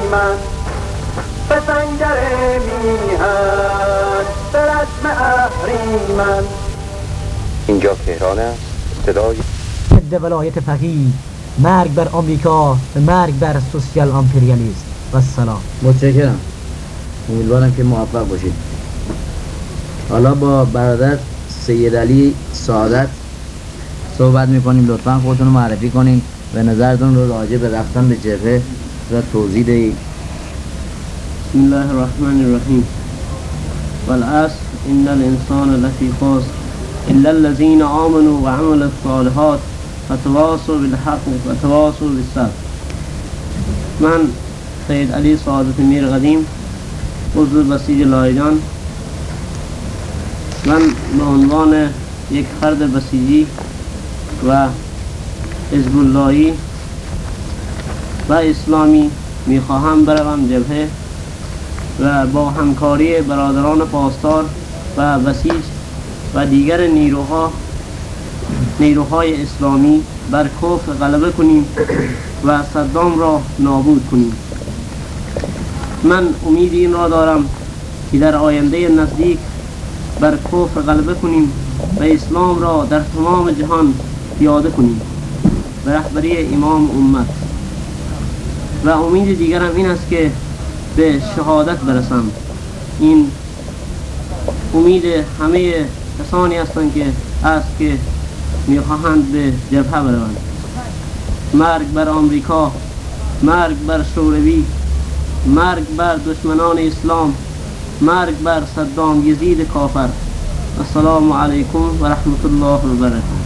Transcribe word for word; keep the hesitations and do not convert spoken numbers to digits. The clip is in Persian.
اهریمن به سنگر میهن به رسم اهریمن. اینجا تهران است. صدای ضد ولایت فقیه، مرگ بر آمریکا، مرگ بر سوسیال امپریالیسم و سلام. متشکرم، امیدوارم که موفق باشید. حالا با برادر سید علی سعادت صحبت میکنیم. لطفا خودتون رو معرفی کنین و نظرتون رو راجع به رفتن به جبهه و توضیح دهید. بسم الله الرحمن الرحیم. والعصر ان الانسان لفی خسر الا الذين آمنوا وعملوا الصالحات وتواصوا بالحق وتواصوا بالصبر. من سید علی سعادت میر قدیم، عضو بسیج لایجان، من به عنوان یک فرد بسیجی و حزب اللهی و اسلامی میخواهم بروم جبهه و با همکاری برادران پاسدار و بسیج و دیگر نیروها نیروهای اسلامی بر کفر غلبه کنیم و صدام را نابود کنیم. من امید این را دارم که در آینده نزدیک بر کفر غلبه کنیم و اسلام را در تمام جهان پیاده کنیم به رهبری امام امت. و امید دیگرم این است که به شهادت برسم. این امید همه کسانی هستند که است که میخواهند به جبهه بروند. مرگ بر آمریکا، مرگ بر شوروی، مرگ بر دشمنان اسلام، مرگ بر صدام یزید کافر. السلام علیکم و رحمت الله و برکاته.